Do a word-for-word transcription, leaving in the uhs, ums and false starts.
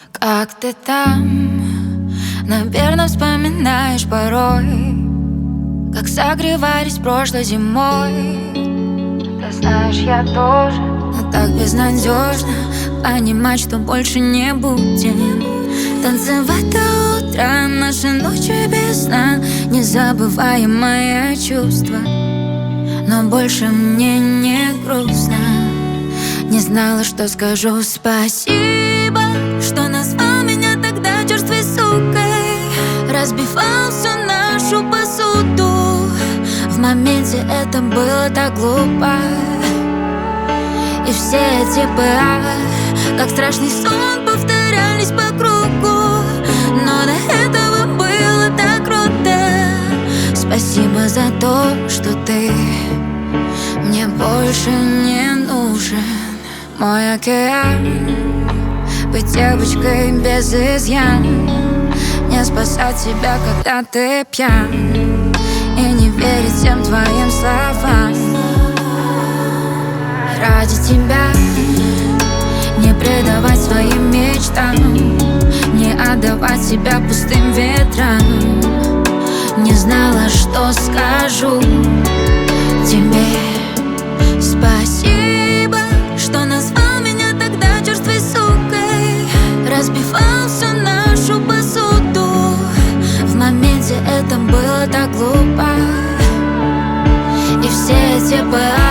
Как ты там? Наверное, вспоминаешь порой, как согревались прошлой зимой. Ты знаешь, я тоже, но так безнадежно понимать, что больше не будем танцевать до утра, наши ночи без сна, незабываемое чувство. Но больше мне не грустно. Не знала, что скажу. Спасибо, что назвал меня тогда черствой сукой, разбивал всю нашу посуду. В моменте это было так глупо. И все эти ПА, как страшный сон, повторялись по кругу. Но до этого было так круто. Спасибо за то, что ты мне больше не нужен. Мой океан, быть девочкой без изъян, не спасать себя, когда ты пьян, и не верить всем твоим словам. Ради тебя не предавать своим мечтам, не отдавать себя пустым ветрам. Не знала, что скажу тебе. Спасибо, что назвал меня тогда черствой сукой, разбивал всю нашу посуду. В моменте это было так глупо. И все эти ПА,